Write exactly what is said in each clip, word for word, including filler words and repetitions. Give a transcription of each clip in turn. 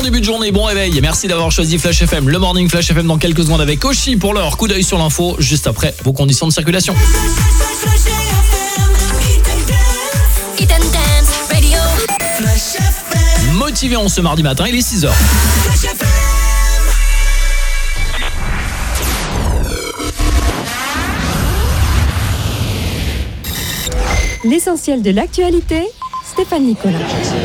début de journée, bon réveil. Merci d'avoir choisi Flash F M. Le Morning Flash F M dans quelques secondes avec Oshi pour l'heure. Coup d'œil sur l'info, juste après vos conditions de circulation. Motivé en ce mardi matin, il est six heures. L'essentiel de l'actualité, Stéphane Nicolas.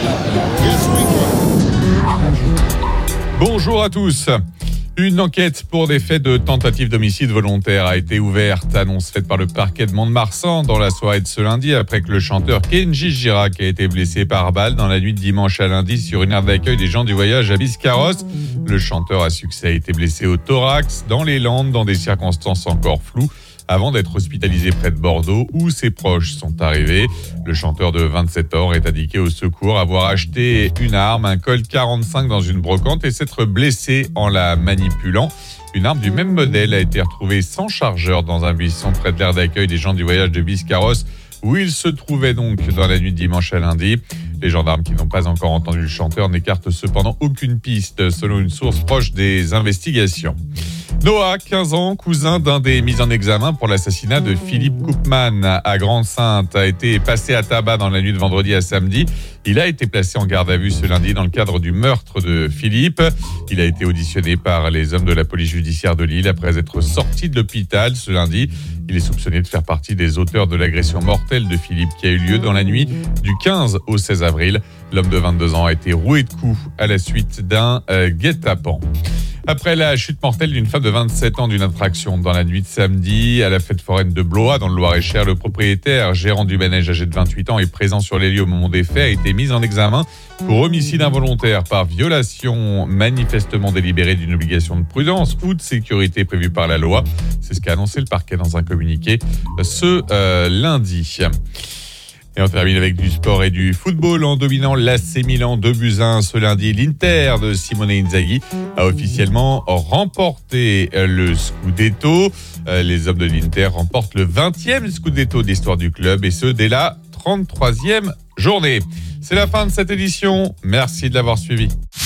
Bonjour à tous. Une enquête pour des faits de tentative d'homicide volontaire a été ouverte. Annonce faite par le parquet de Mont-de-Marsan dans la soirée de ce lundi après que le chanteur Kenji Girac a été blessé par balle dans la nuit de dimanche à lundi sur une aire d'accueil des gens du voyage à Biscarrosse. Le chanteur à succès a été blessé au thorax dans les Landes dans des circonstances encore floues, avant d'être hospitalisé près de Bordeaux où ses proches sont arrivés. Le chanteur de vingt-sept ans est indiqué au secours avoir acheté une arme, un Colt quarante-cinq dans une brocante et s'être blessé en la manipulant. Une arme du même modèle a été retrouvée sans chargeur dans un buisson près de l'aire d'accueil des gens du voyage de Biscarrosse où il se trouvait donc dans la nuit de dimanche à lundi. Les gendarmes qui n'ont pas encore entendu le chanteur n'écartent cependant aucune piste selon une source proche des investigations. Noah, quinze ans, cousin d'un des mis en examen pour l'assassinat de Philippe Koopman à Grande-Synthe, a été passé à tabac dans la nuit de vendredi à samedi. Il a été placé en garde à vue ce lundi dans le cadre du meurtre de Philippe. Il a été auditionné par les hommes de la police judiciaire de Lille après être sorti de l'hôpital ce lundi. Il est soupçonné de faire partie des auteurs de l'agression mortelle de Philippe qui a eu lieu dans la nuit du quinze au seize avril. L'homme de vingt-deux ans a été roué de coups à la suite d'un euh, guet-apens. Après la chute mortelle d'une femme de vingt-sept ans d'une attraction dans la nuit de samedi à la fête foraine de Blois dans le Loir-et-Cher, le propriétaire, gérant du manège âgé de vingt-huit ans et présent sur les lieux au moment des faits, a été mis en examen pour homicide involontaire par violation manifestement délibérée d'une obligation de prudence ou de sécurité prévue par la loi. C'est ce qu'a annoncé le parquet dans un communiqué ce euh, lundi. Et on termine avec du sport et du football en dominant l'A C Milan deux buts à un ce lundi. L'Inter de Simone Inzaghi a officiellement remporté le Scudetto. Les hommes de l'Inter remportent le vingtième Scudetto d'histoire du club et ce dès la trente-troisième journée. C'est la fin de cette édition. Merci de l'avoir suivi.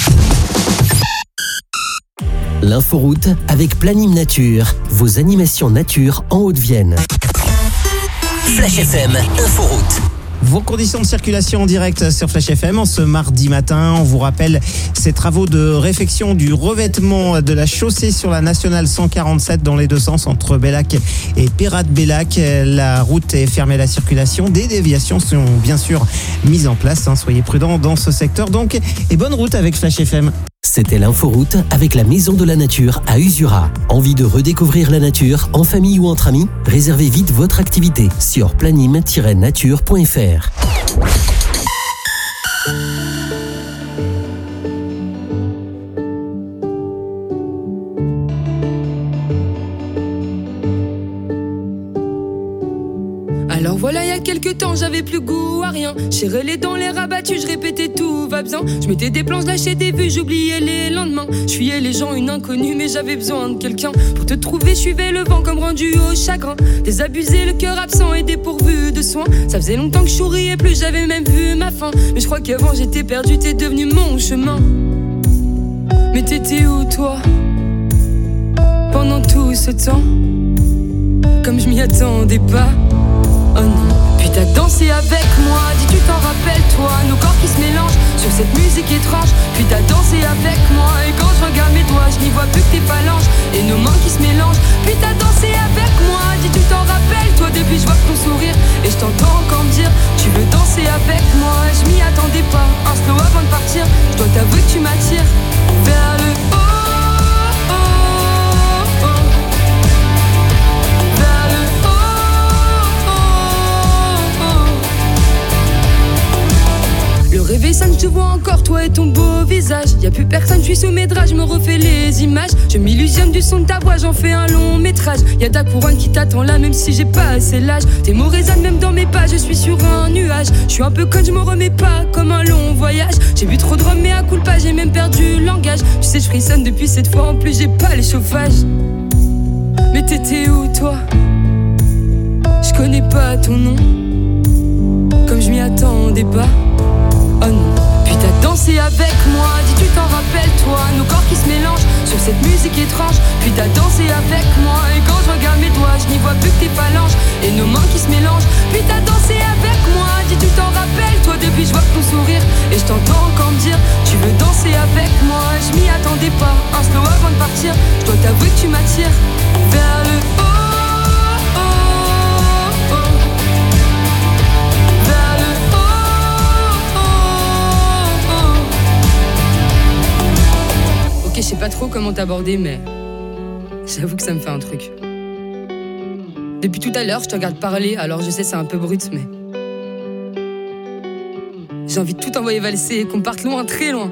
L'inforoute avec Planim Nature, vos animations nature en Haute-Vienne. Flash F M, Inforoute. Vos conditions de circulation en direct sur Flash F M en ce mardi matin. On vous rappelle ces travaux de réfection du revêtement de la chaussée sur la nationale cent quarante-sept dans les deux sens entre Bellac et Pérat-Bellac. La route est fermée à la circulation. Des déviations sont bien sûr mises en place. Soyez prudents dans ce secteur donc. Et bonne route avec Flash F M. C'était l'inforoute avec la Maison de la Nature à Usura. Envie de redécouvrir la nature en famille ou entre amis? Réservez vite votre activité sur planim tiret nature point f r. Alors voilà, il y a quelques temps, j'avais plus goût à rien. J'ai les dents, les rabattus, je répétais tout va bien. Je mettais des plans, je lâchais des vues, j'oubliais les lendemains. Je fuyais les gens, une inconnue, mais j'avais besoin de quelqu'un. Pour te trouver, je suivais le vent comme rendu au chagrin. Désabusé, le cœur absent et dépourvu de soins. Ça faisait longtemps que je souriais plus, j'avais même vu ma fin. Mais je crois qu'avant j'étais perdu, t'es devenu mon chemin. Mais t'étais où toi? Pendant tout ce temps, comme je m'y attendais pas. Oh non. Puis t'as dansé avec moi, dis tu t'en rappelles toi. Nos corps qui se mélangent sur cette musique étrange. Puis t'as dansé avec moi et quand je regarde mes doigts, je n'y vois plus que tes phalanges et nos mains qui se mélangent. Puis t'as dansé avec moi, dis tu t'en rappelles toi. Depuis je vois ton sourire et je t'entends encore me dire tu veux danser avec moi. Je m'y attendais pas, un slow avant de partir. Je dois t'avouer que tu m'attires vers le haut. Le réveil sonne, je te vois encore, toi et ton beau visage. Y'a plus personne, je suis sous mes draps, je me refais les images. Je m'illusionne du son de ta voix, j'en fais un long métrage. Y'a ta couronne qui t'attend là, même si j'ai pas assez l'âge. Tes mots résonnent même dans mes pas, je suis sur un nuage. Je suis un peu conne, je me remets pas comme un long voyage. J'ai bu trop de rhum, mais à coup de pas, j'ai même perdu le langage. Tu sais, je frissonne depuis cette fois, en plus j'ai pas les chauffages. Mais t'étais où toi? Je connais pas ton nom, comme je m'y attendais pas. Oh non. Puis t'as dansé avec moi, dis tu t'en rappelles toi. Nos corps qui se mélangent sur cette musique étrange. Puis t'as dansé avec moi, et quand je regarde mes doigts, je n'y vois plus que tes phalanges et nos mains qui se mélangent. Puis t'as dansé avec moi, dis tu t'en rappelles toi. Depuis je vois ton sourire et je t'entends encore me dire tu veux danser avec moi. Je m'y attendais pas, un slow avant de partir. Je dois t'avouer que tu m'attires vers le haut. Je sais pas trop comment t'aborder, mais j'avoue que ça me fait un truc. Depuis tout à l'heure, je te regarde parler, alors je sais c'est un peu brut, mais j'ai envie de tout envoyer valser et qu'on parte loin, très loin.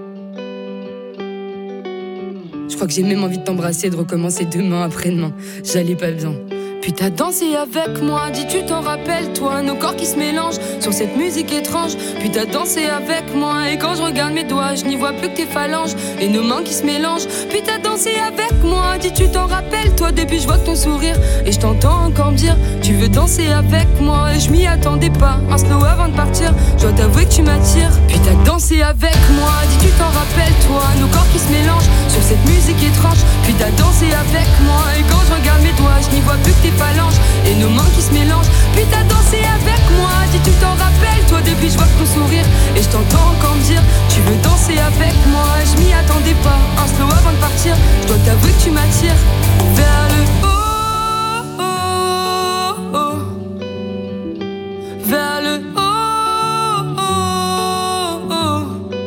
Je crois que j'ai même envie de t'embrasser et de recommencer demain, après-demain. J'allais pas bien. Puis t'as dansé avec moi, dis tu t'en rappelles toi. Nos corps qui se mélangent sur cette musique étrange. Puis t'as dansé avec moi, et quand je regarde mes doigts, je n'y vois plus que tes phalanges et nos mains qui se mélangent. Puis t'as dansé avec moi, dis tu t'en rappelles toi. Depuis je vois ton sourire et je t'entends encore me dire tu veux danser avec moi. Et je m'y attendais pas, un slow avant de partir. Je dois t'avouer que tu m'attires. Puis t'as dansé avec moi, dis tu t'en rappelles toi. Nos corps qui se mélangent sur cette musique étrange. Puis t'as dansé avec moi, et quand je regarde mes doigts, je n'y vois plus que tes phalanges et nos mains qui se mélangent. Puis t'as dansé avec moi, dis tu t'en rappelles toi. Depuis je vois ton sourire et je t'entends encore me dire tu veux danser avec moi. Je m'y attendais pas, un slow avant de partir. Je dois t'avouer que tu m'attires vers le haut, oh, oh. Vers le haut, oh, oh.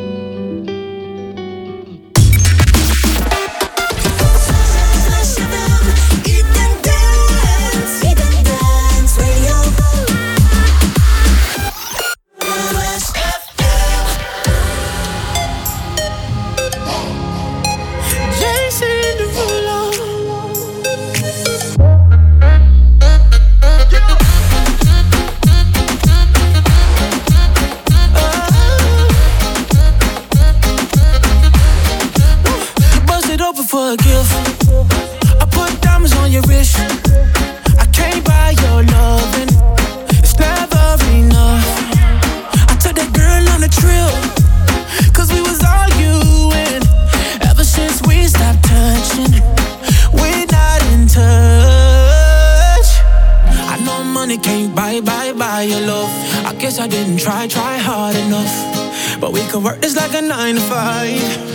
For a gift, I put diamonds on your wrist. I can't buy your loving, it's never enough. I took that girl on a trip, cause we was arguing. Ever since we stopped touching, we're not in touch. I know money can't buy, buy, buy your love. I guess I didn't try, try hard enough. But we could work this like a nine to five.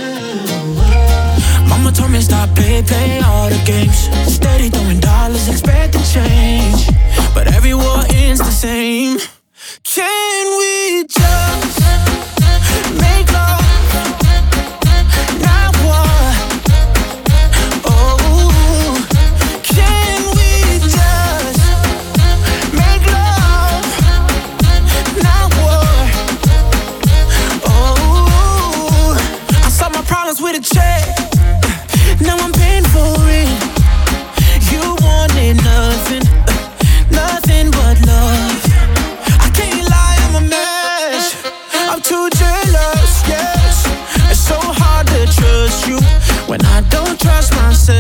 Mama told me stop, play, play all the games. Steady throwing dollars, expecting change. But every war ends the same. Can we just make love, not war? Oh, can we just make love, not war? Oh, I solve my problems with a check. Now I'm paying for it. You wanted nothing, nothing but love. I can't lie, I'm a mess. I'm too jealous, yes. It's so hard to trust you when I don't trust myself.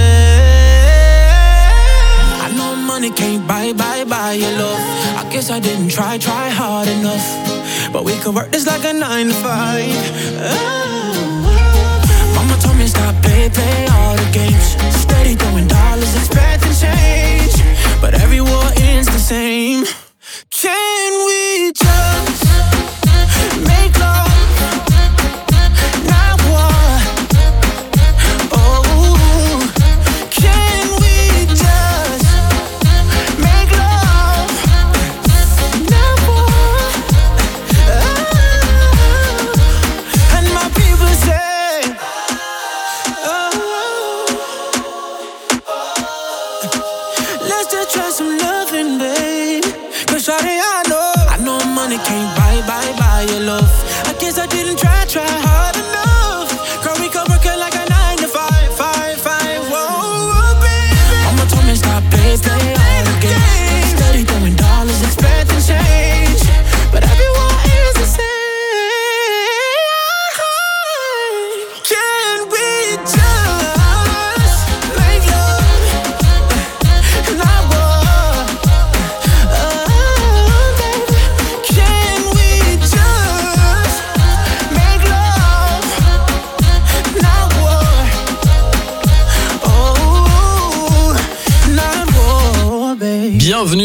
I know money can't buy, buy, buy your love. I guess I didn't try, try hard enough. But we could work this like a nine to five. Oh. Mama told me stop, play, play all the games. Steady throwing dollars, expecting change. But every war ends the same. Can we just make love, not war? Oh, can we just make love, not war? Oh, and my people say, let's just try some loving, babe. Cause shawty, I know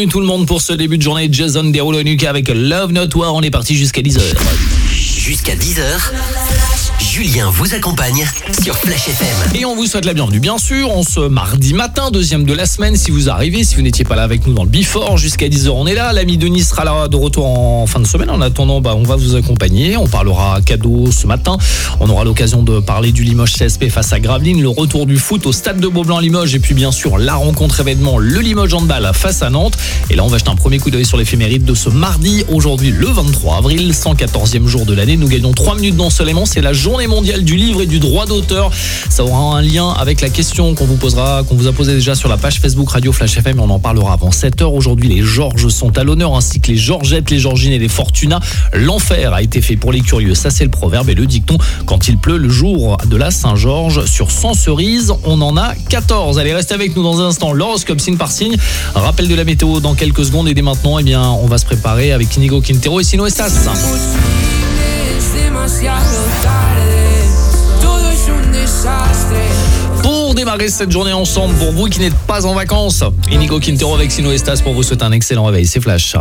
bienvenue tout le monde pour ce début de journée. Jason Derulo et Nuka avec Love Not War. On est parti jusqu'à dix heures. Jusqu'à dix heures, Julien vous accompagne sur Flash F M. Et on vous souhaite la bienvenue, bien sûr, en ce mardi matin, deuxième de la semaine. Si vous arrivez, si vous n'étiez pas là avec nous dans le Before, jusqu'à dix heures, on est là. L'ami Denis sera là de retour en fin de semaine. En attendant, bah, on va vous accompagner. On parlera cadeaux ce matin. On aura l'occasion de parler du Limoges C S P face à Gravelines, le retour du foot au stade de Beaublanc-Limoges et puis bien sûr la rencontre événement, le Limoges Handball face à Nantes. Et là, on va jeter un premier coup d'œil sur l'éphéméride de ce mardi. Aujourd'hui, le vingt-trois avril, cent quatorzième jour de l'année. Nous gagnons trois minutes d'ensoleillement. C'est la journée mondiale du livre et du droit d'auteur. Ça aura un lien avec la question qu'on vous posera, qu'on vous a posée déjà sur la page Facebook Radio Flash F M, et on en parlera avant sept heures. Aujourd'hui, les Georges sont à l'honneur, ainsi que les Georgettes, les Georgines et les Fortuna. L'enfer a été fait pour les curieux, ça c'est le proverbe et le dicton. Quand il pleut le jour de la Saint-Georges, sur cent cerises, on en a quatorze. Allez, restez avec nous dans un instant. L'horoscope signe par signe. Rappel de la météo dans quelques secondes, et dès maintenant, eh bien, on va se préparer avec Inigo Quintero et Sino Estas. Pour démarrer cette journée ensemble, pour vous qui n'êtes pas en vacances, Inigo Quintero avec Sino Estas pour vous souhaiter un excellent réveil. C'est Flash.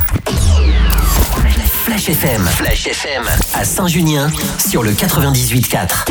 Flash F M, Flash F M à Saint-Junien sur le quatre-vingt-dix-huit quatre.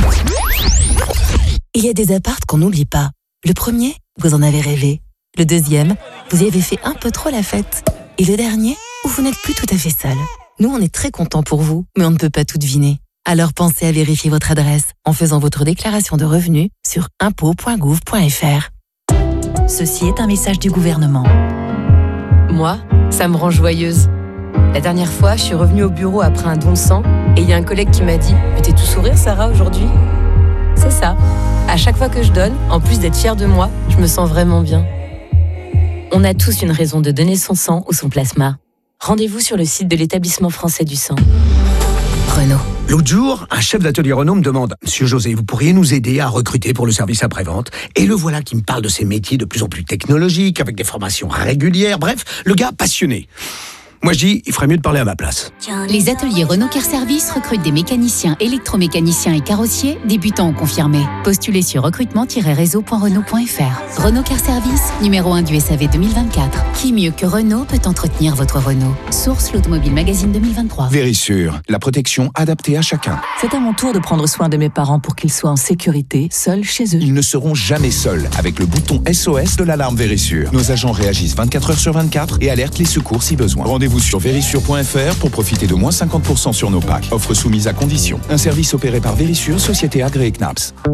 Il y a des appartes qu'on n'oublie pas. Le premier, vous en avez rêvé. Le deuxième, vous y avez fait un peu trop la fête. Et le dernier, où vous n'êtes plus tout à fait seul. Nous, on est très contents pour vous, mais on ne peut pas tout deviner. Alors pensez à vérifier votre adresse en faisant votre déclaration de revenus sur impôts point gouv point f r. Ceci est un message du gouvernement. Moi, ça me rend joyeuse. La dernière fois, je suis revenue au bureau après un don de sang et il y a un collègue qui m'a dit « Mais t'es tout sourire, Sarah, aujourd'hui ?» C'est ça. À chaque fois que je donne, en plus d'être fière de moi, je me sens vraiment bien. On a tous une raison de donner son sang ou son plasma. Rendez-vous sur le site de l'établissement français du sang. Renault. L'autre jour, un chef d'atelier Renault me demande « Monsieur José, vous pourriez nous aider à recruter pour le service après-vente ?» Et le voilà qui me parle de ces métiers de plus en plus technologiques, avec des formations régulières, bref, le gars passionné. Moi je dis, il ferait mieux de parler à ma place. Les ateliers Renault Car Service recrutent des mécaniciens, électromécaniciens et carrossiers, débutants ou confirmés. Postulez sur recrutement tiret réseau point renault point f r. Renault Car Service, numéro un du S A V deux mille vingt-quatre. Qui mieux que Renault peut entretenir votre Renault? Source l'Automobile Magazine deux mille vingt-trois. Vérissure, la protection adaptée à chacun. C'est à mon tour de prendre soin de mes parents pour qu'ils soient en sécurité, seuls chez eux. Ils ne seront jamais seuls avec le bouton S O S de l'alarme Vérissure. Nos agents réagissent vingt-quatre heures sur vingt-quatre et alertent les secours si besoin. Rendez-vous sur vérissure point f r pour profiter de moins cinquante pour cent sur nos packs. Offre soumise à condition. Un service opéré par Vérissure, société agréée C N A P S.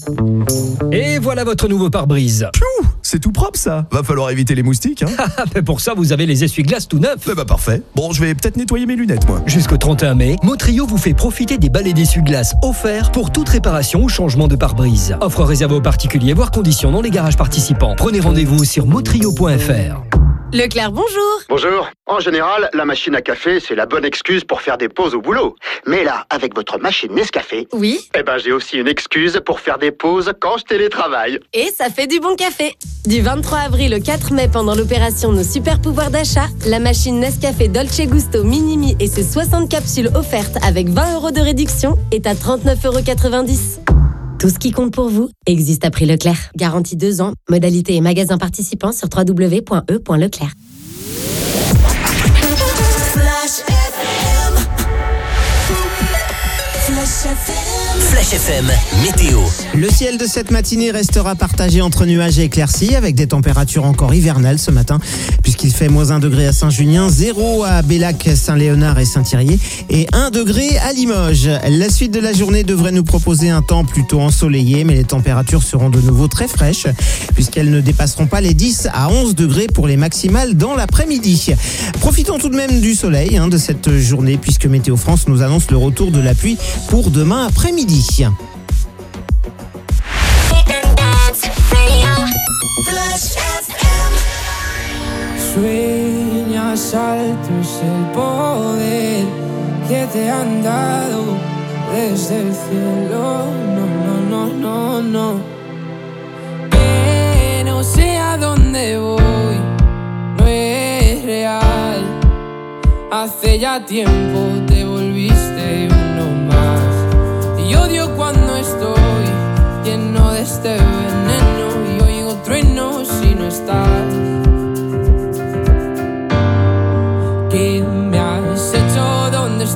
Et voilà votre nouveau pare-brise. Piou, c'est tout propre ça. Va falloir éviter les moustiques, hein. Mais pour ça, vous avez les essuie-glaces tout neufs. Eh bah parfait. Bon, je vais peut-être nettoyer mes lunettes, moi. Jusqu'au trente et un mai, Motrio vous fait profiter des balais d'essuie-glaces offerts pour toute réparation ou changement de pare-brise. Offre réservée aux particuliers, voire conditions dans les garages participants. Prenez rendez-vous sur motrio point f r. Leclerc, bonjour. Bonjour. En général, la machine à café, c'est la bonne excuse pour faire des pauses au boulot. Mais là, avec votre machine Nescafé... Oui. Eh ben, j'ai aussi une excuse pour faire des pauses quand je télétravaille. Et ça fait du bon café. Du vingt-trois avril au quatre mai, pendant l'opération Nos Super Pouvoirs d'achat, la machine Nescafé Dolce Gusto Minimi et ses soixante capsules offertes avec vingt euros de réduction est à trente-neuf euros quatre-vingt-dix. Tout ce qui compte pour vous existe à prix Leclerc. Garantie deux ans. Modalité et magasins participants sur w w w point e point leclerc. Flash F M. Flash F M. Flash F M, météo. Le ciel de cette matinée restera partagé entre nuages et éclaircies, avec des températures encore hivernales ce matin, puisqu'il fait moins un degré à Saint-Junien, zéro à Bellac, Saint-Léonard et Saint-Thirier, et un degré à Limoges. La suite de la journée devrait nous proposer un temps plutôt ensoleillé, mais les températures seront de nouveau très fraîches, puisqu'elles ne dépasseront pas les dix à onze degrés pour les maximales dans l'après-midi. Profitons tout de même du soleil hein, de cette journée, puisque Météo France nous annonce le retour de la pluie pour demain après-midi. Sueñas alto es el poder que te han dado desde el cielo. No, no, no, no, no. Que no sé a dónde voy, no es real. Hace ya tiempo te volviste uno más. Y odio cuando estoy lleno de este veneno y oigo truenos si no estás.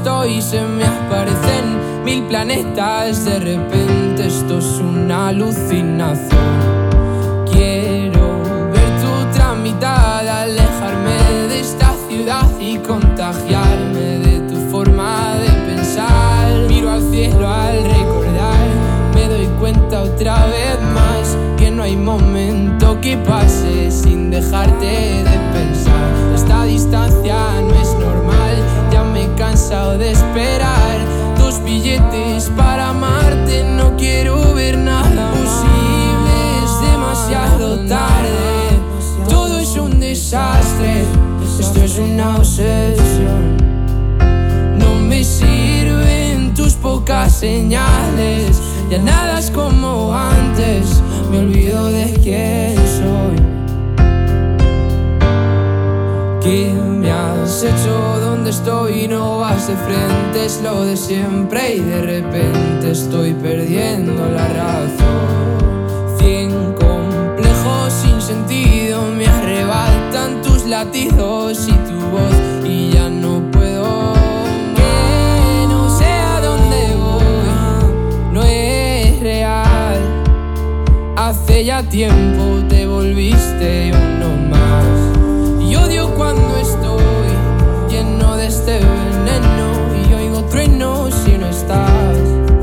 estoy se me aparecen mil planetas. De repente esto es una alucinación. Quiero ver tu otra mitad, alejarme de esta ciudad y contagiarme de tu forma de pensar. Miro al cielo al recordar, me doy cuenta otra vez más que no hay momento que pase sin dejarte de pensar. Esta distancia no es normal, ya me he cansado de esperar. Dos billetes para amarte, no quiero ver nada posible, es demasiado tarde. Todo es un desastre, esto es una obsesión. No me sirven tus pocas señales, ya nada es como antes, me olvido de quién soy. ¿Qué me has hecho? ¿Dónde estoy? No vas de frente, es lo de siempre y de repente estoy perdiendo la razón. Cien complejos sin sentido me arrebatan tus latidos y tu voz y ya no puedo. Que no sé a dónde voy, no es real. Hace ya tiempo te volviste uno más. Y odio cuando estoy lleno de este veneno y oigo truenos si no estás.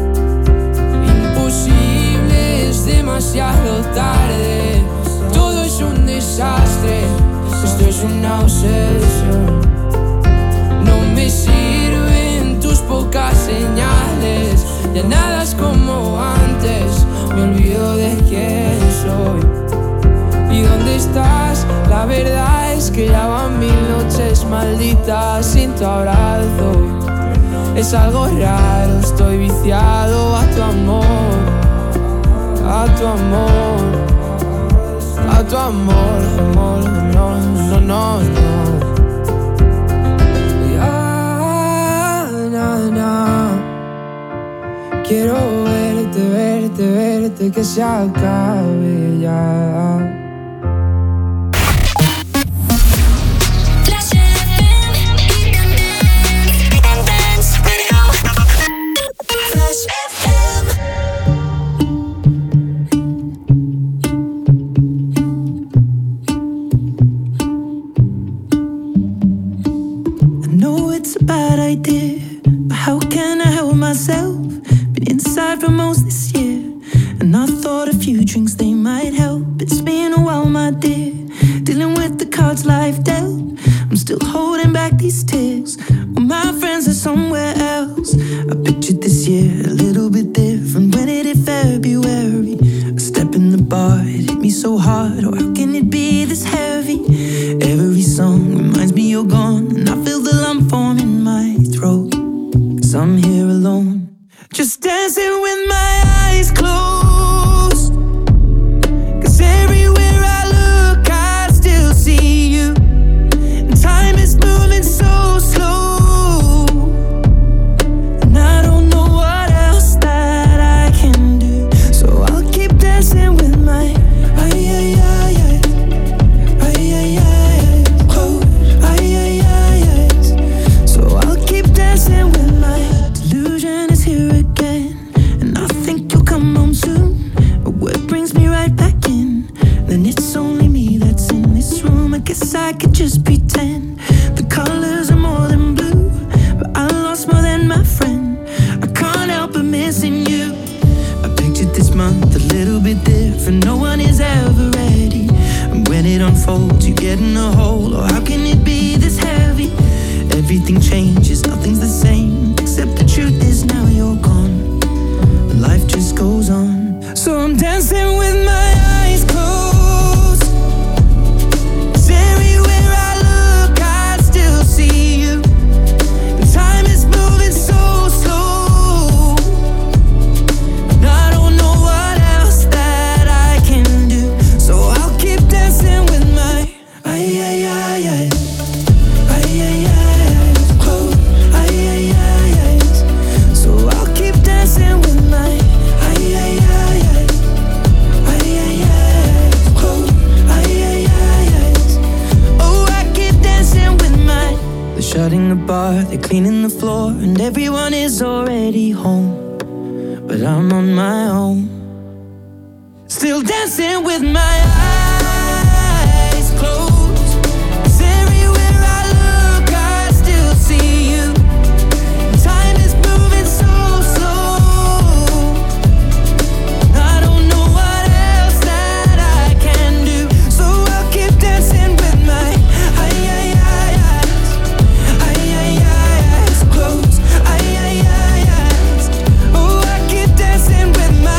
Imposible, es demasiado tarde. Todo es un desastre, esto es una obsesión. No me sirven tus pocas señales, ya nada es como antes, me olvido de quién soy. ¿Y dónde estás? La verdad es que ya van mil noches malditas sin tu abrazo. Es algo raro, estoy viciado a tu amor, a tu amor, a tu amor, amor, no, no, no, no. Ya, na, na. Quiero verte, verte, verte, que se acabe ya. Bad idea, but how can I help myself? Been inside for most this year, and I thought a few drinks they might help. It's been a while, my dear, dealing with the cards life dealt. I'm still holding back these tears, well, my friends are somewhere else. I pictured this year a little bit different. When it hit February, a step in the bar, it hit me so hard. Oh, how can it be this heavy? Every song reminds me you're gone, and I feel the lump form in my throat. Cause I'm here alone, just dancing with my eyes closed. Cause everywhere I look I still see you, and time is moving so slow, and I don't know what else that I can do. So I'll keep dancing with my ay, ay, ay, ay. Ay, ay, ay, close. Ay, ay, ay, ay. So I'll keep dancing with my delusion is here again, and I think you'll come home soon. But what brings me right back in? Then it's only me that's in this room. I guess I could just pretend the colors are more than blue, but I lost more than my friend. I can't help but missing you. I pictured this month a little bit different. No one is ever ready, and when it unfolds you get in a hole. Oh, how can it be this heavy? Everything changes, nothing's the same, except the truth is now you're gone, and life just goes on. So I'm dancing with my eyes closed. 'Cause everywhere I look I still see you, and time is moving so slow, and I don't know what else that I can do. So I'll keep dancing with my ay, ay, ay. floor and everyone is already home, but I'm on my own. Still dancing with my eyes closed, 'cause everywhere I look I still see you. Time is moving so slow, I don't know what else that I can do, so I'll keep dancing with my eyes, eyes closed, eyes, oh I keep dancing with my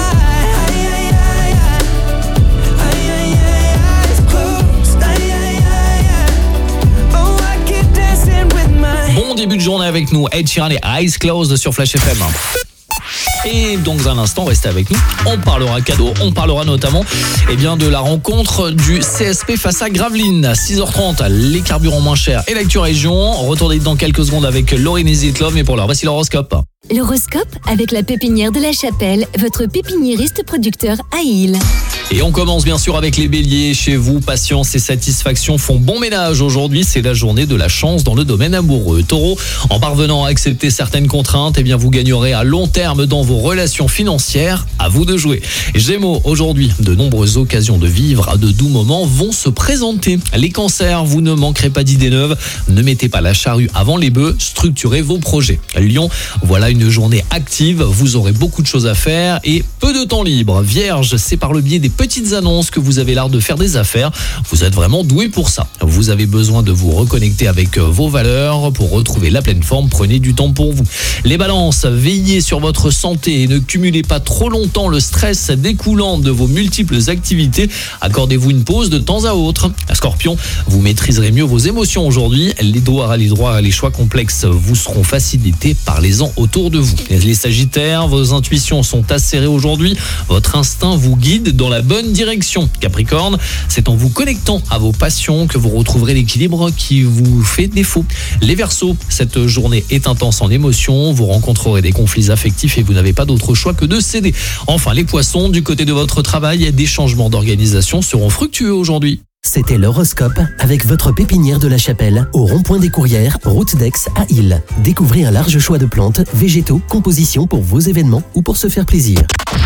Bon début de journée avec nous, Ed Sheeran et Eyes Closed sur Flash F M. Et dans un instant, restez avec nous, on parlera cadeau, on parlera notamment eh bien, de la rencontre du C S P face à Gravelines. six heures trente, les carburants moins chers et l'actu région. Retournez dans quelques secondes avec Laurie Nézitlov, mais pour l'heure, voici l'horoscope. L'horoscope avec la Pépinière de la Chapelle, votre pépiniériste producteur à Île. Et on commence bien sûr avec les béliers. Chez vous, patience et satisfaction font bon ménage. Aujourd'hui, c'est la journée de la chance dans le domaine amoureux. Taureau, en parvenant à accepter certaines contraintes, eh bien vous gagnerez à long terme dans vos relations financières. À vous de jouer. Gémeaux, aujourd'hui, de nombreuses occasions de vivre de doux moments vont se présenter. Les cancers, vous ne manquerez pas d'idées neuves. Ne mettez pas la charrue avant les bœufs. Structurez vos projets. Lion, voilà une journée active. Vous aurez beaucoup de choses à faire et peu de temps libre. Vierge, c'est par le biais des petites annonces que vous avez l'art de faire des affaires. Vous êtes vraiment doué pour ça. Vous avez besoin de vous reconnecter avec vos valeurs. Pour retrouver la pleine forme, prenez du temps pour vous. Les balances, veillez sur votre santé et ne cumulez pas trop longtemps le stress découlant de vos multiples activités. Accordez-vous une pause de temps à autre. Scorpion, vous maîtriserez mieux vos émotions aujourd'hui. Les droits, les droits, les choix complexes vous seront facilités par les ans autour de vous. Les Sagittaires, vos intuitions sont acérées aujourd'hui. Votre instinct vous guide dans la bonne direction. Capricorne, c'est en vous connectant à vos passions que vous retrouverez l'équilibre qui vous fait défaut. Les Verseaux, cette journée est intense en émotions, vous rencontrerez des conflits affectifs et vous n'avez pas d'autre choix que de céder. Enfin, les Poissons, du côté de votre travail, des changements d'organisation seront fructueux aujourd'hui. C'était l'horoscope avec votre Pépinière de la Chapelle au rond-point des Courrières, route d'Aix à Île. Découvrez un large choix de plantes, végétaux, compositions pour vos événements ou pour se faire plaisir.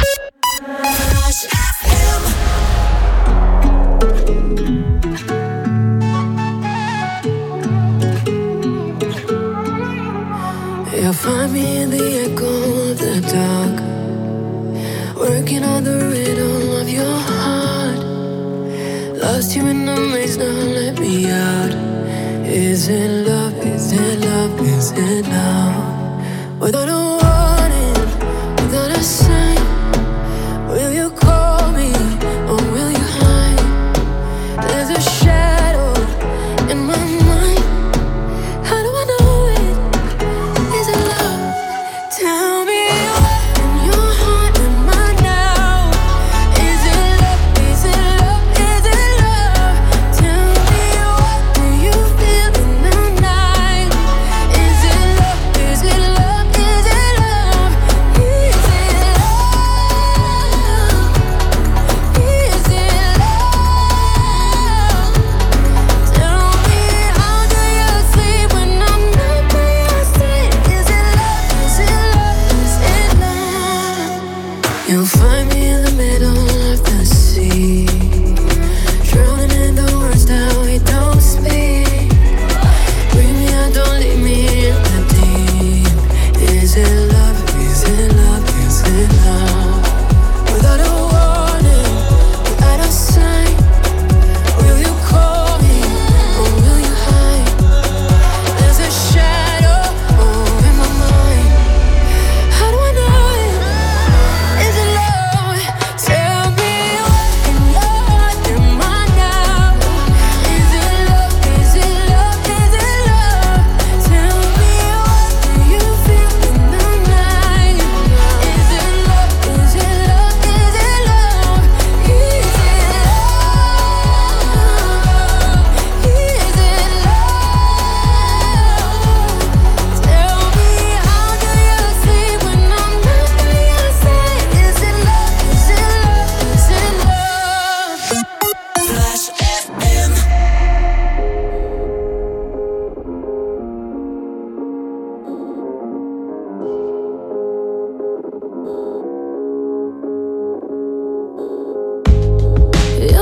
You'll find me in the echo of the dark, working on the rhythm of your heart. Lost you in the maze, now let me out. Is it love, is it love, is it love? Without a warning, without a sign, will you call me or will you hide? There's a shadow in my mind. How do I know it? Is it love? Tell me what in your heart am I now? Is it love? Is it love? Is it love? Tell me what do you feel in the night? Is it love? Is it love? Is it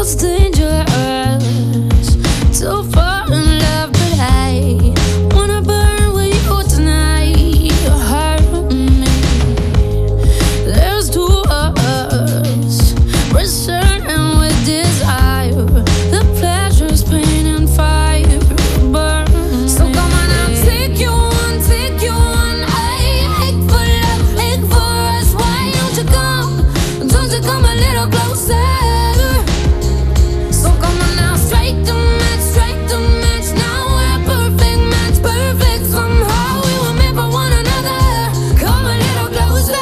feels dangerous. So far in love, but I wanna burn with you tonight. You hurt me. There's two of us, returning with desire. The pleasure's pain and fire burn. So come on, I'll take you on, take you on. I ache for love, ache for us. Why don't you come? Don't you come a little closer? So come on now, strike the match, strike the match. Now we're a perfect match, perfect somehow. We were meant for one another. Come a little closer.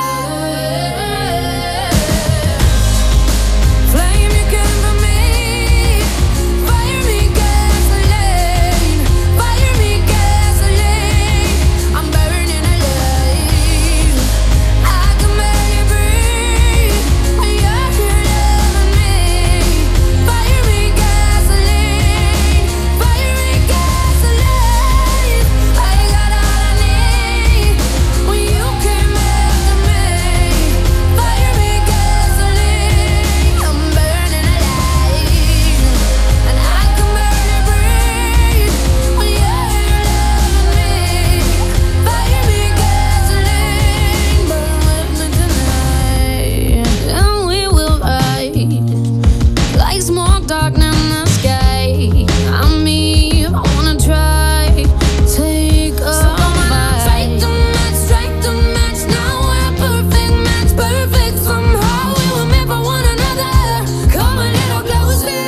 Flame you came for me, fire me gasoline, fire me gasoline. I'm burning alive. I can barely breathe when you're here loving me. Fire me gasoline, fire me gasoline. I got all I need when you came after me. Fire me gasoline, I'm burning alive, and I can barely breathe when you're here loving me. Fire me gasoline, burn with me tonight, and we will ride like smoke dark in the sky. I mean, I wanna try, take a so strike the match, strike the match. Now we're a perfect match, perfect somehow. We were meant for one another. Come a little closer.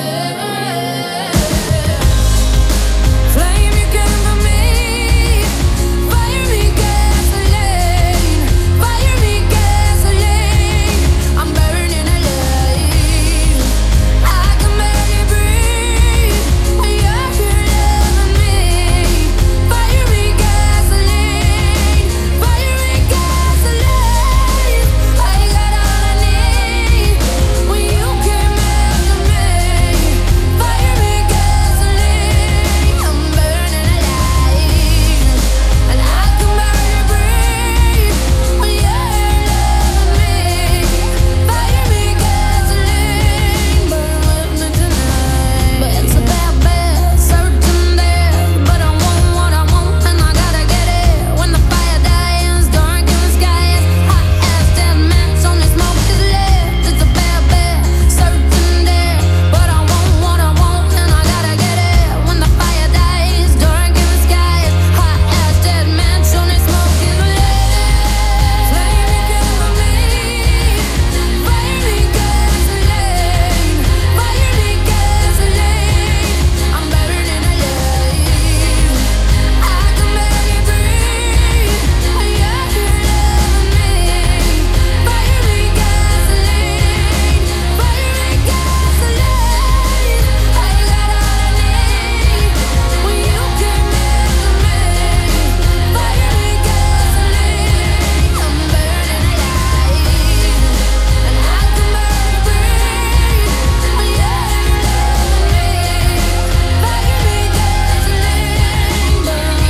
Flame you came for me, fire me gasoline, fire me gasoline. I'm burning alive. I can barely breathe when you're here loving me. Fire me gasoline, fire me gasoline. I got all I need when you came after me. Fire me gasoline, I'm burning alive, and I can barely breathe when you're here loving me. Fire me gasoline, burn with me tonight. But it's a bad, bad, certain death. But I want what I want, and I gotta get it. When the fire dies, dark in the sky is hot as dead match. Only smoke is left. It's a bad, bad, certain death. But I want what I want, and I gotta get it. When the fire dies, dark in the sky is hot as dead match. Only smoke is left. Flame you came for me, fire me gasoline, fire me gasoline. I'm burning alive. I can barely breathe when you're here loving me. Fire me gasoline, fire me gasoline. I got all I need when you came after me. Fire me gasoline, I'm burning alive, and I can barely breathe when you're here loving me. Fire me gasoline,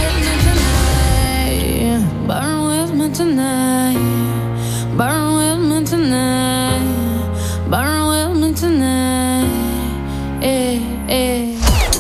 burn with me tonight, burn with me tonight, burn with me tonight, burn with me tonight. Eh, eh.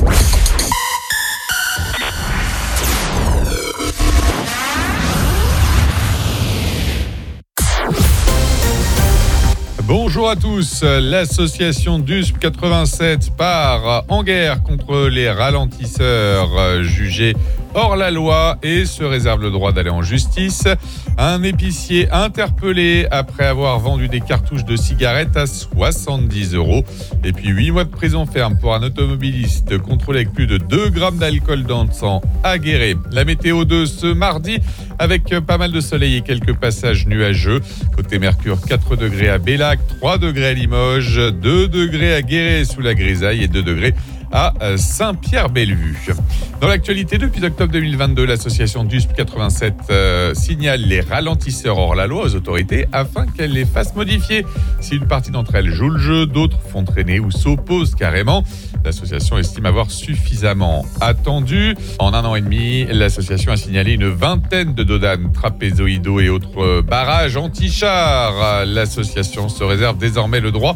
Bonjour à tous. L'association D U S P quatre-vingt-sept part en guerre contre les ralentisseurs jugés hors la loi et se réserve le droit d'aller en justice. Un épicier interpellé après avoir vendu des cartouches de cigarettes à soixante-dix euros. Et puis huit mois de prison ferme pour un automobiliste contrôlé avec plus de deux grammes d'alcool dans le sang à Guéret. La météo de ce mardi avec pas mal de soleil et quelques passages nuageux. Côté Mercure, quatre degrés à Bellac, trois degrés à Limoges, deux degrés à Guéret sous la grisaille et deux degrés à Saint-Pierre-Bellevue. Dans l'actualité, depuis octobre deux mille vingt-deux, l'association D U S P quatre-vingt-sept euh, signale les ralentisseurs hors la loi aux autorités afin qu'elles les fassent modifier. Si une partie d'entre elles joue le jeu, d'autres font traîner ou s'opposent carrément. L'association estime avoir suffisamment attendu. En un an et demi, l'association a signalé une vingtaine de dodanes trapézoïdaux et autres barrages anti-chars. L'association se réserve désormais le droit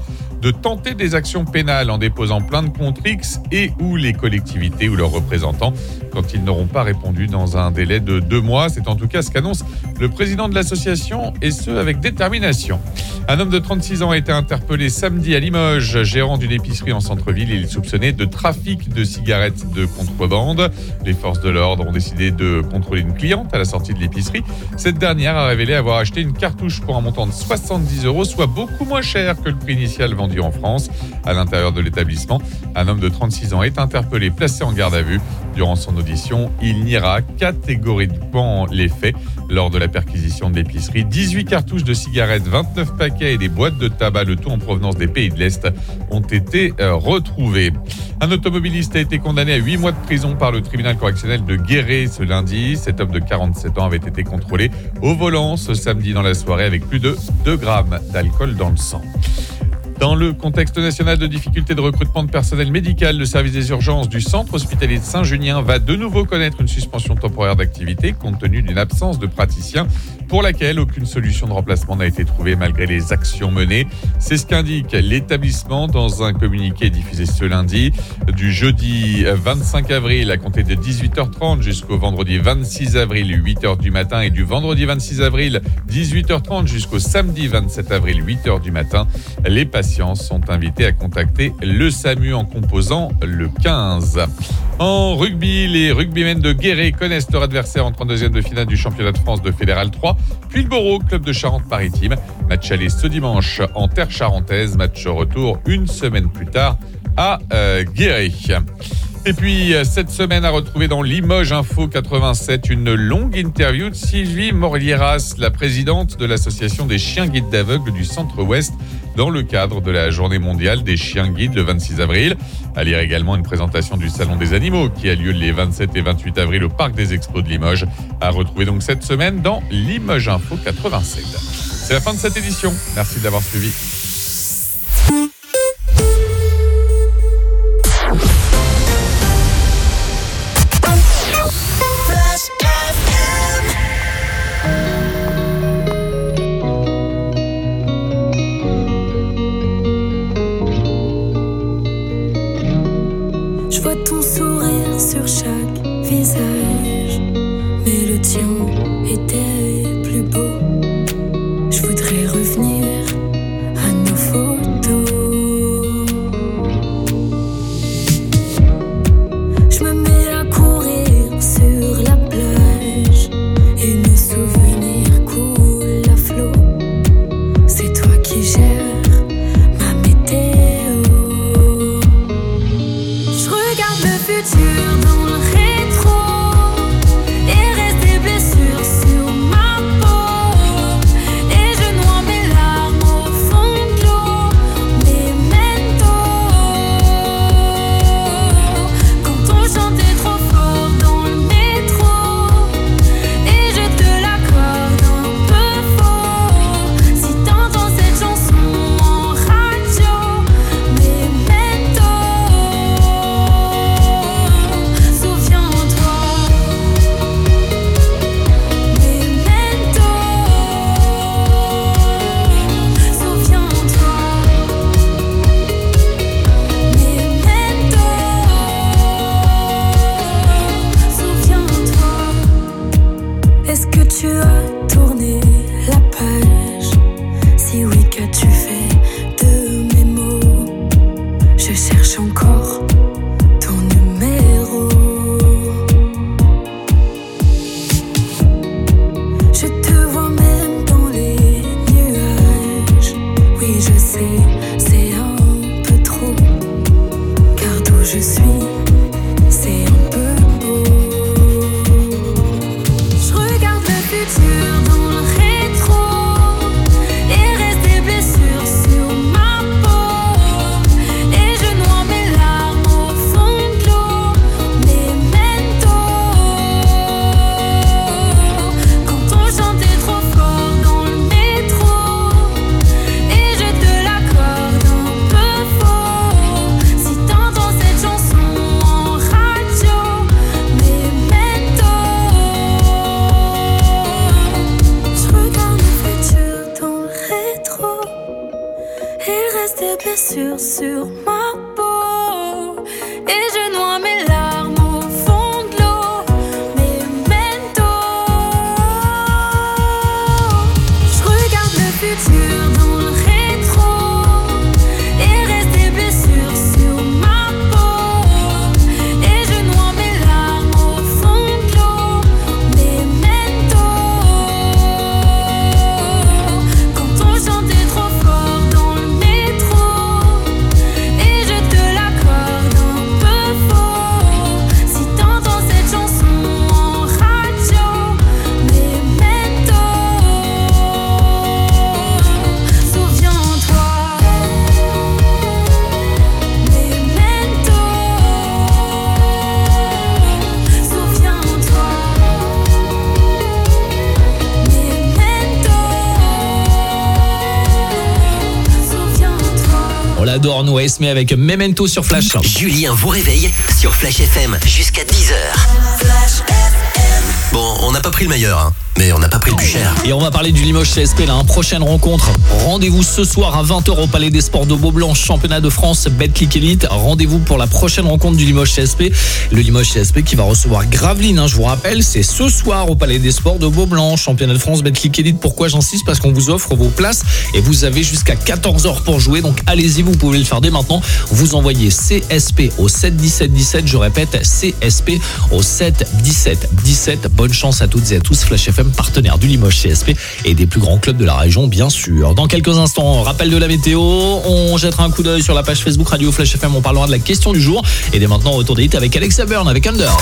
de tenter des actions pénales en déposant plainte contre X et ou les collectivités ou leurs représentants quand ils n'auront pas répondu dans un délai de deux mois. C'est en tout cas ce qu'annonce le président de l'association, et ce avec détermination. Un homme de trente-six ans a été interpellé samedi à Limoges, gérant d'une épicerie en centre-ville. Il est soupçonné de trafic de cigarettes de contrebande. Les forces de l'ordre ont décidé de contrôler une cliente à la sortie de l'épicerie. Cette dernière a révélé avoir acheté une cartouche pour un montant de soixante-dix euros, soit beaucoup moins cher que le prix initial vendu en France. À l'intérieur de l'établissement, un homme de trente-six ans est interpellé, placé en garde à vue. Durant son audition, il niera catégoriquement les faits. Lors de la perquisition de l'épicerie, dix-huit cartouches de cigarettes, vingt-neuf paquets et des boîtes de tabac, le tout en provenance des pays de l'Est, ont été euh, retrouvés. Un automobiliste a été condamné à huit mois de prison par le tribunal correctionnel de Guéret ce lundi. Cet homme de quarante-sept ans avait été contrôlé au volant ce samedi dans la soirée avec plus de deux grammes d'alcool dans le sang. Dans le contexte national de difficultés de recrutement de personnel médical, le service des urgences du centre hospitalier de Saint-Junien va de nouveau connaître une suspension temporaire d'activité compte tenu d'une absence de praticiens pour laquelle aucune solution de remplacement n'a été trouvée malgré les actions menées. C'est ce qu'indique l'établissement dans un communiqué diffusé ce lundi. Du jeudi vingt-cinq avril à compter de dix-huit heures trente jusqu'au vendredi vingt-six avril, huit heures du matin, et du vendredi vingt-six avril, dix-huit heures trente jusqu'au samedi vingt-sept avril, huit heures du matin, les patients sont invités à contacter le SAMU en composant le quinze. En rugby, les rugbymen de Guéret connaissent leur adversaire en trente-deuxième de finale du championnat de France de Fédéral trois, puis le Boro, club de Charente-Maritime. Match aller ce dimanche en terre charentaise, match retour une semaine plus tard à euh, Guéret. Et puis, cette semaine, à retrouver dans Limoges Info quatre-vingt-sept, une longue interview de Sylvie Morlieras, la présidente de l'association des chiens guides d'aveugles du Centre-Ouest, dans le cadre de la journée mondiale des chiens guides le vingt-six avril. À lire également une présentation du Salon des animaux qui a lieu les vingt-sept et vingt-huit avril au Parc des Expos de Limoges. À retrouver donc cette semaine dans Limoges Info quatre-vingt-sept. C'est la fin de cette édition. Merci de l'avoir suivi. Je vois ton sourire sur chaque visage, mais le tien était plus beau. Je voudrais revenir à blessures sur ma peau. Et je noie mes larmes au fond de l'eau. Memento. Je regarde le futur dans le rétro. Et reste des blessures sur ma peau. Et je noie mes larmes au fond de l'eau. Memento. Quand on chantait trop fort dans le métro. Et je te l'accorde un peu faux. Si t'entends cette chanson en radio. Memento. Souviens-toi. Memento. Souviens-toi. Memento. Souviens-toi. On l'adore, nous, Esme avec Memento sur Flash. Julien vous réveille sur Flash F M jusqu'à dix heures. Bon, on n'a pas pris le meilleur, hein, mais on n'a pas pris le plus cher. Et on va parler du Limoges C S P, là, hein. Prochaine rencontre. Rendez-vous ce soir à vingt heures au Palais des Sports de Beaublanc, championnat de France Betclic Elite. Rendez-vous pour la prochaine rencontre du Limoges C S P. Le Limoges C S P qui va recevoir Gravelines, hein, je vous rappelle, c'est ce soir au Palais des Sports de Beaublanc, championnat de France Betclic Elite. Pourquoi j'insiste? Parce qu'on vous offre vos places et vous avez jusqu'à quatorze heures pour jouer. Donc allez-y, vous pouvez le faire dès maintenant. Vous envoyez C S P au sept dix-sept dix-sept. Je répète, C S P au sept dix-sept dix-sept. Bonne chance à toutes et à tous. Flash F M, partenaire du Limoges C S P et des plus grands clubs de la région, bien sûr. Dans quelques instants, rappel de la météo. On jettera un coup d'œil sur la page Facebook Radio Flash F M. On parlera de la question du jour. Et dès maintenant, retour des hits avec Alexa Burn avec Under.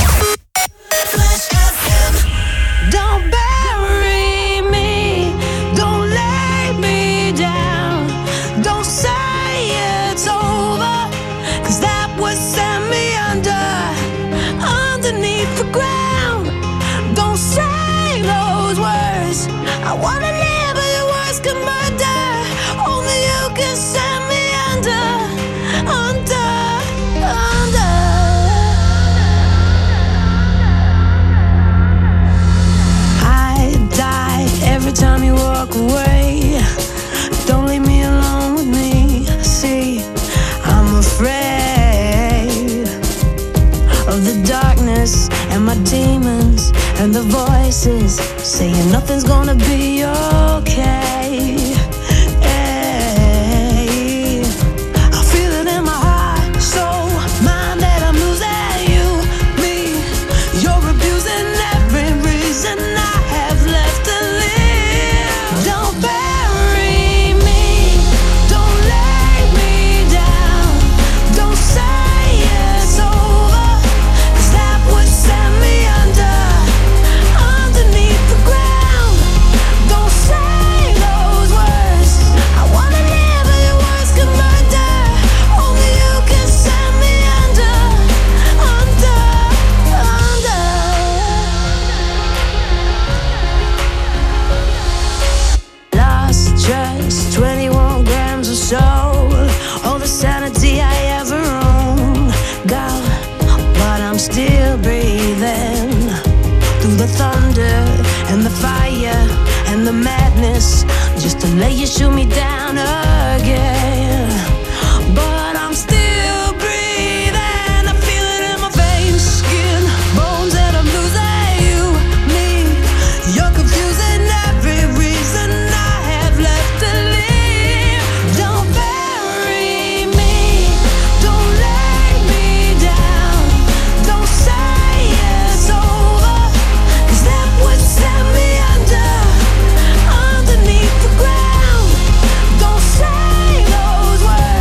Don't bury me, don't lay me down, don't say it's over, cause that would send me under, underneath the ground. Don't say those words, I wanna live but your words can murder, only you can send me under, under, under. I die every time you walk away. Don't leave me alone with me. See, I'm afraid of the darkness and my demons and the voices saying nothing's gonna be okay. Hey, I feel it in my heart, soul, mind that I'm losing you, me. You're abusing every reason I have left to live. Don't bury me, don't lay me down, don't say it's over, cause that would send me under, underneath the ground. Don't say those words, I wanna live but your words can murder, only you can send me under, under, under. Lost just twenty-one grams of soul, all the sanity I ever owned, gone, but I'm still breathing through the thunder and the fire and the madness, just to let you shoot me down again. But I'm still breathing, I feel it in my veins, skin, bones that I'm losing you, me. You're confusing every reason I have left to live. Don't bury me, don't lay me down, don't say it's over, cause that would send me under, underneath the ground. Don't say those words,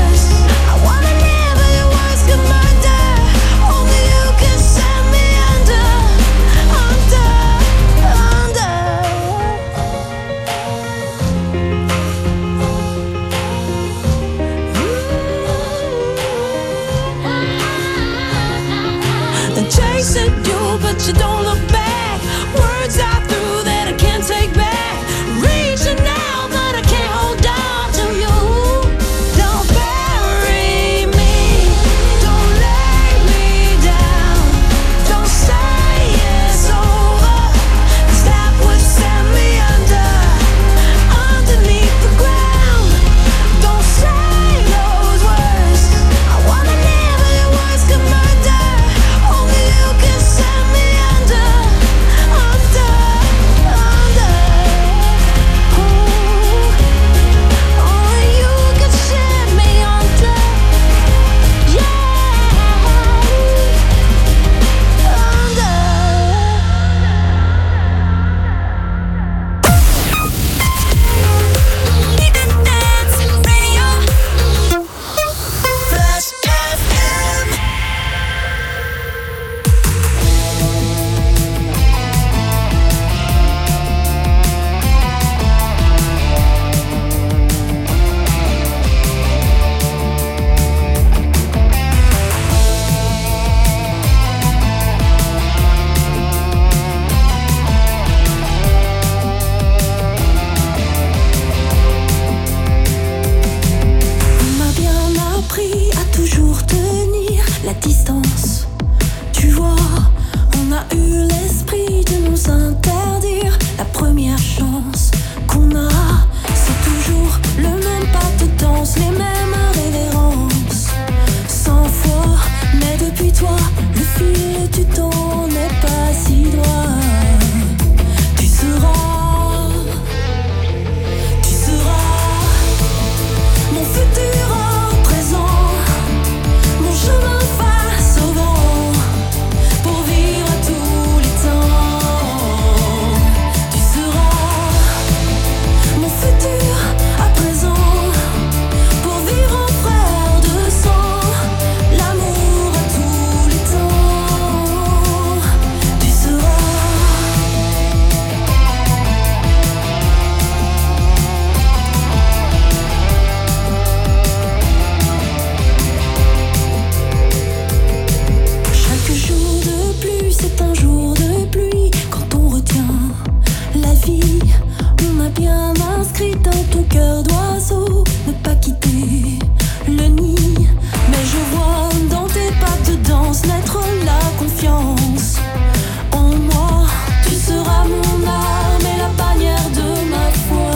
bien inscrit dans ton cœur d'oiseau, ne pas quitter le nid. Mais je vois dans tes pas de danse naître la confiance en moi. Tu seras mon arme et la bannière de ma foi.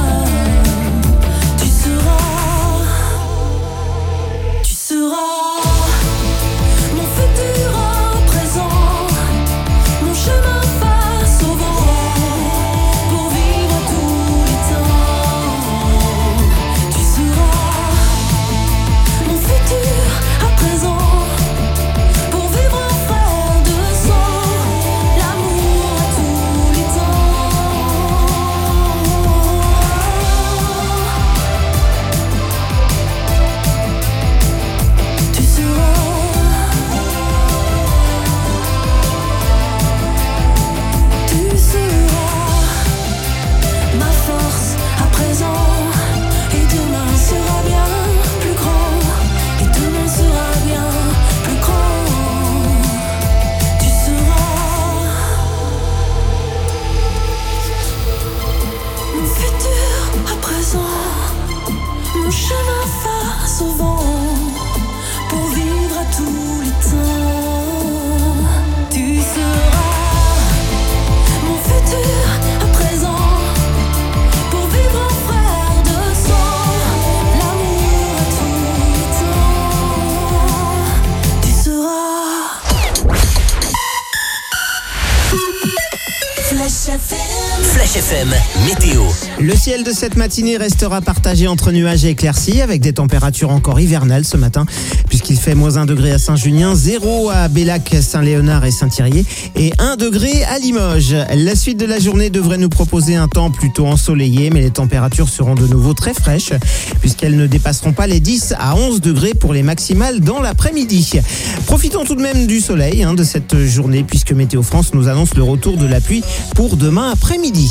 Tu seras, tu seras mon futur à présent, mon chemin face au vent, pour vivre tous les temps. Tu seras mon futur à présent, pour vivre un frère de sang, l'amour à tous les temps. Tu seras, tu seras ma force à présent, et demain sera bien plus grand, et demain sera bien plus grand. Tu seras mon futur à présent, mon chemin face au vent, pour vivre à tous les temps. Tu seras mon futur à présent, pour vivre un frère de sang, l'amour à tous les temps. Tu seras Flash F M. Flash F M, météo. Le ciel de cette matinée restera partagé entre nuages et éclaircies, avec des températures encore hivernales ce matin, puisqu'il fait moins un degré à Saint-Junien, zéro à Bellac, Saint-Léonard et Saint-Thirier, et un degré à Limoges. La suite de la journée devrait nous proposer un temps plutôt ensoleillé, mais les températures seront de nouveau très fraîches, puisqu'elles ne dépasseront pas les dix à onze degrés pour les maximales dans l'après-midi. Profitons tout de même du soleil hein, de cette journée, puisque Météo France nous annonce le retour de la pluie pour demain après-midi.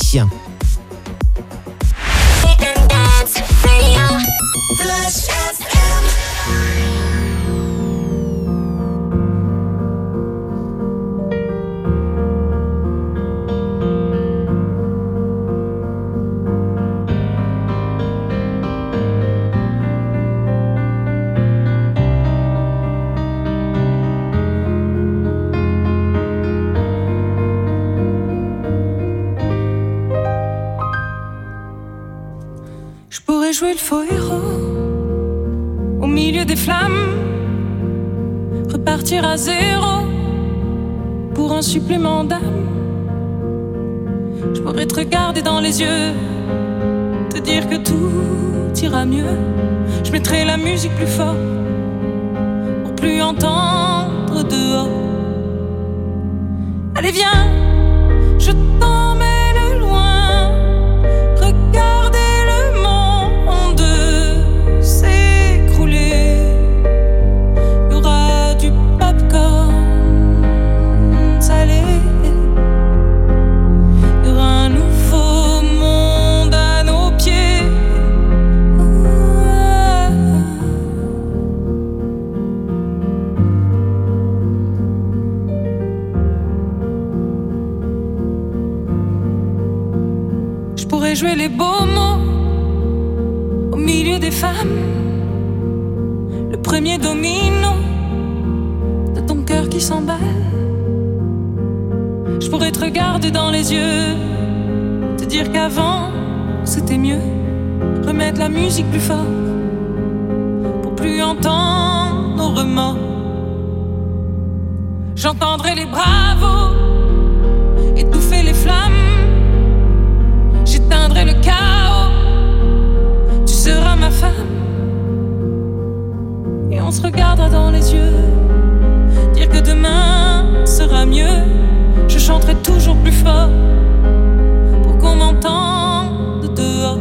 Flash F M. Je pourrais jouer le faux héros au milieu des flammes, repartir à zéro pour un supplément d'âme. Je pourrais te regarder dans les yeux, te dire que tout ira mieux. Je mettrai la musique plus fort pour plus entendre dehors. Allez viens, je t'emmène loin, regarder le monde s'écrouler. Il y aura du popcorn salé, il y aura un nouveau monde à nos pieds. Je pourrais jouer les beaux mots au milieu des femmes, le premier domino de ton cœur qui s'emballe. Je pourrais te regarder dans les yeux, te dire qu'avant c'était mieux, remettre la musique plus fort pour plus entendre nos remords. J'entendrai les bravos étouffer les flammes, j'éteindrai le chaos, tu seras ma femme. Et on se regardera dans les yeux, dire que demain sera mieux. Je chanterai toujours plus fort pour qu'on m'entende dehors.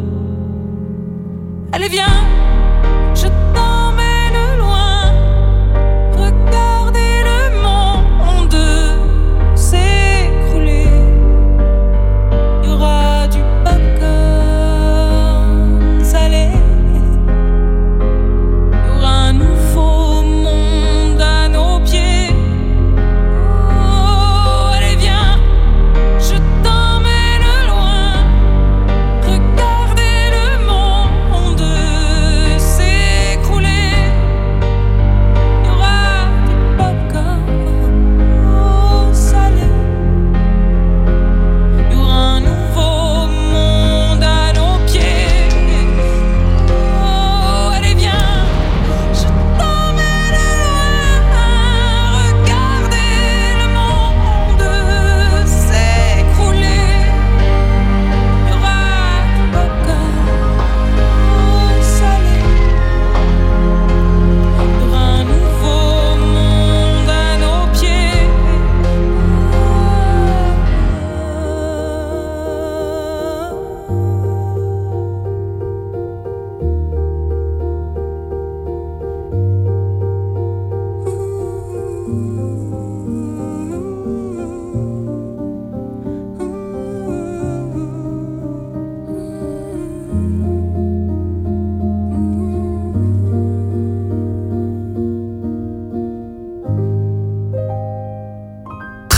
Allez viens, je t'emmène loin, regarder le monde s'écrouler. Il y aura du popcorn salé, il y aura un nouveau monde à nos pieds. Oh, allez viens, je t'emmène loin,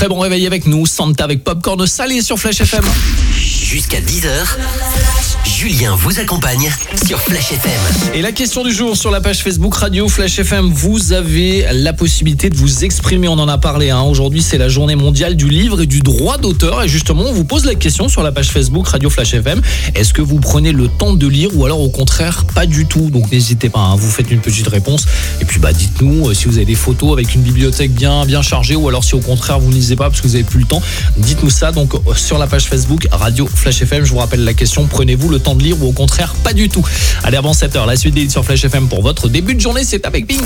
Très bon réveil avec nous, Santa avec Popcorn salé sur Flash F M. Jusqu'à dix heures, Julien vous accompagne sur Flash F M. Et la question du jour sur la page Facebook Radio Flash F M, vous avez la possibilité de vous exprimer, on en a parlé. Hein. Aujourd'hui, c'est la journée mondiale du livre et du droit d'auteur. Et justement, on vous pose la question sur la page Facebook Radio Flash F M. Est-ce que vous prenez le temps de lire ou alors au contraire, pas du tout? Donc n'hésitez pas, hein, vous faites une petite réponse. Et puis bah dites-nous euh, si vous avez des photos avec une bibliothèque bien, bien chargée ou alors si au contraire vous ne lisez pas parce que vous n'avez plus le temps. Dites-nous ça donc euh, sur la page Facebook Radio Flash F M. Je vous rappelle la question, prenez-vous le temps de lire ou au contraire pas du tout? Allez, avant sept heures, la suite des hits sur Flash F M pour votre début de journée, c'est avec Pink.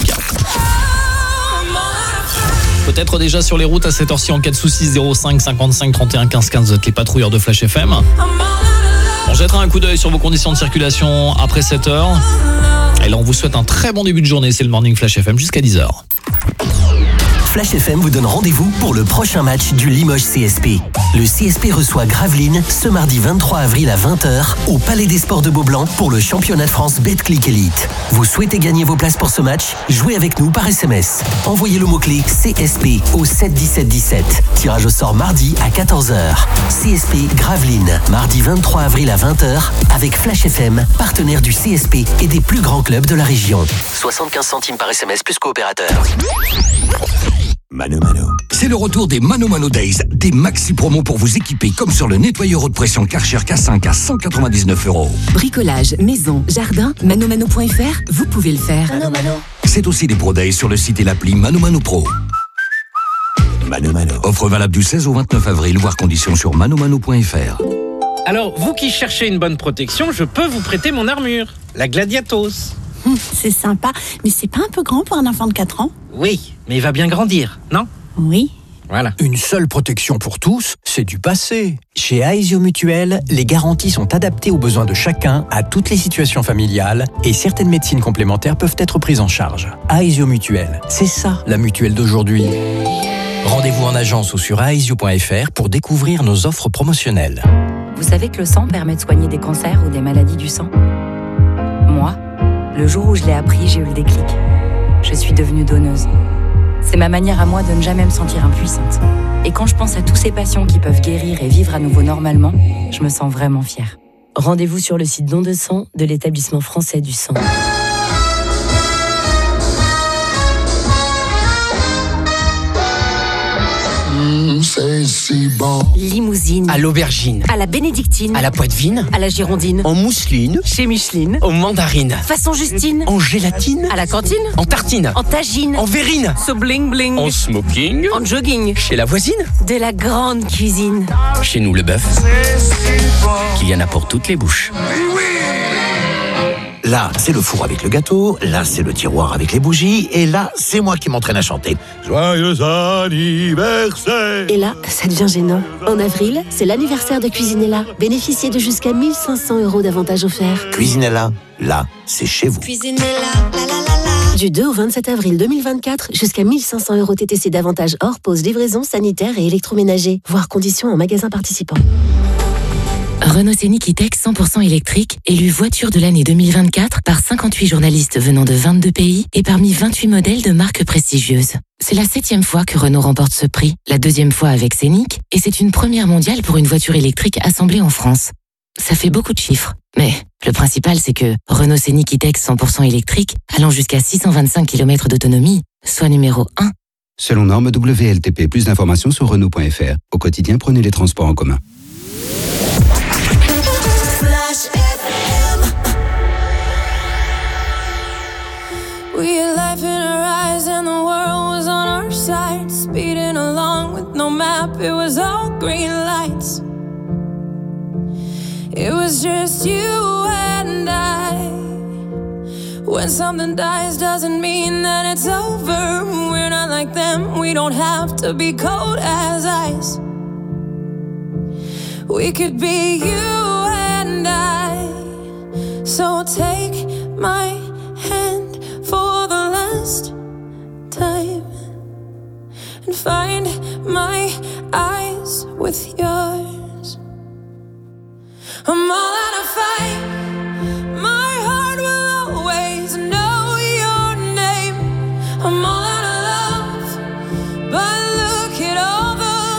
Peut-être déjà sur les routes à cette heure-ci en cas de soucis. Zéro cinq cinquante-cinq trente et un quinze quinze, vous êtes les patrouilleurs de Flash F M. On jettera un coup d'œil sur vos conditions de circulation après sept heures. Et là on vous souhaite un très bon début de journée, c'est le Morning Flash F M jusqu'à dix heures. Flash F M vous donne rendez-vous pour le prochain match du Limoges C S P. Le C S P reçoit Gravelines ce mardi vingt-trois avril à vingt heures au Palais des Sports de Beaublanc pour le championnat de France Betclic Elite. Vous souhaitez gagner vos places pour ce match? Jouez avec nous par S M S. Envoyez le mot-clé C S P au sept dix-sept dix-sept. Tirage au sort mardi à quatorze heures. C S P Gravelines, mardi vingt-trois avril à vingt heures avec Flash F M, partenaire du C S P et des plus grands clubs de la région. soixante-quinze centimes par S M S plus coopérateur. Mano Mano. C'est le retour des Mano Mano Days, des maxi promos pour vous équiper comme sur le nettoyeur haute pression Karcher K cinq à cent quatre-vingt-dix-neuf euros. Bricolage, maison, jardin, manomano point f r, vous pouvez le faire. Mano Mano. C'est aussi des Pro Days sur le site et l'appli Mano Mano Pro. Mano Mano. Offre valable du seize au vingt-neuf avril, voire conditions sur manomano point f r. Alors, vous qui cherchez une bonne protection, je peux vous prêter mon armure, la Gladiatos. Hum, c'est sympa, mais c'est pas un peu grand pour un enfant de quatre ans? Oui, mais il va bien grandir, non? Oui. Voilà. Une seule protection pour tous, c'est du passé. Chez Aesio Mutuel, les garanties sont adaptées aux besoins de chacun, à toutes les situations familiales, et certaines médecines complémentaires peuvent être prises en charge. Aesio Mutuel, c'est ça la mutuelle d'aujourd'hui. Rendez-vous en agence ou sur aesio point f r pour découvrir nos offres promotionnelles. Vous savez que le sang permet de soigner des cancers ou des maladies du sang? Moi, le jour où je l'ai appris, j'ai eu le déclic. Je suis devenue donneuse. C'est ma manière à moi de ne jamais me sentir impuissante. Et quand je pense à tous ces patients qui peuvent guérir et vivre à nouveau normalement, je me sens vraiment fière. Rendez-vous sur le site don de sang de l'établissement français du sang. Mmh, c'est si bon. Limousine. À l'aubergine. À la bénédictine. À la poitevine. À la girondine. En mousseline. Chez Micheline. En mandarine. Façon Justine. En gélatine. À la cantine. En tartine. En tagine. En verrine. So bling bling. En smoking. En jogging. Chez la voisine. De la grande cuisine. Chez nous, le bœuf. Qu'il y en a pour toutes les bouches. Là, c'est le four avec le gâteau, là, c'est le tiroir avec les bougies, et là, c'est moi qui m'entraîne à chanter. Joyeux anniversaire! Et là, ça devient gênant. En avril, c'est l'anniversaire de Cuisinella. Bénéficiez de jusqu'à mille cinq cents euros d'avantages offerts. Cuisinella, là, c'est chez vous. Cuisinella, la la la la. Du deux au vingt-sept avril deux mille vingt-quatre, jusqu'à mille cinq cents euros T T C d'avantages hors pause, livraison, sanitaire et électroménager. Voir conditions en magasin participant. Renault Scénic E-Tech cent pour cent électrique, élu voiture de l'année deux mille vingt-quatre par cinquante-huit journalistes venant de vingt-deux pays et parmi vingt-huit modèles de marques prestigieuses. C'est la septième fois que Renault remporte ce prix, la deuxième fois avec Scénic, et c'est une première mondiale pour une voiture électrique assemblée en France. Ça fait beaucoup de chiffres, mais le principal c'est que Renault Scénic E-Tech cent pour cent électrique, allant jusqu'à six cent vingt-cinq kilomètres d'autonomie, soit numéro un. Selon norme W L T P, plus d'informations sur Renault point f r. Au quotidien, prenez les transports en commun. We had life in our eyes and the world was on our side. Speeding along with no map, it was all green lights. It was just you and I. When something dies doesn't mean that it's over. We're not like them, we don't have to be cold as ice. We could be you and I. So take my hand for the last time and find my eyes with yours. I'm all out of fight. My heart will always know your name. I'm all out of love, but look at all the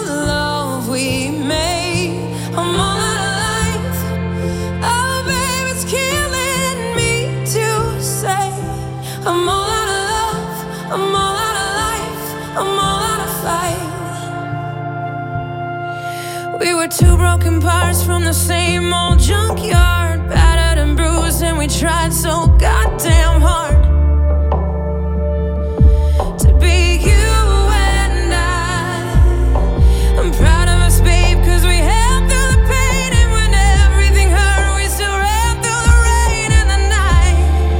were two broken parts from the same old junkyard, battered and bruised, and we tried so goddamn hard to be you and I. I'm proud of us, babe, cause we held through the pain, and when everything hurt, we still ran through the rain and the night.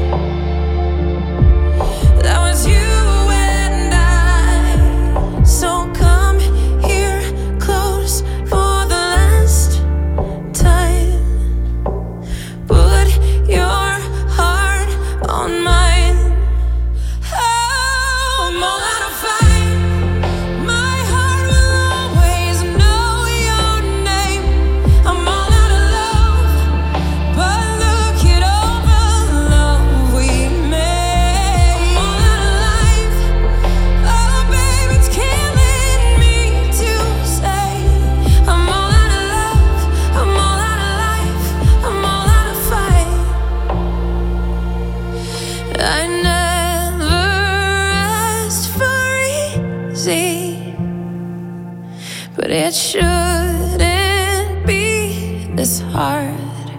That was you and I. So come here close for the last time. Put your heart on mine. Oh, I'm all out of fight. My heart will always know your name. I'm all out of love, but look at all the love we made. I'm all out of life. Oh, babe, it's killing me to say. I'm all out of love. I'm all out of life. I'm all out of fight. I never asked for easy, but it shouldn't be this hard.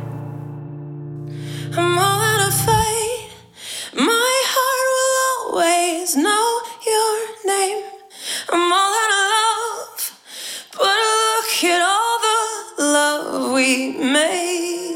I'm all out of fight. My heart will always know your name. I'm all out of love, but look at all the love we made.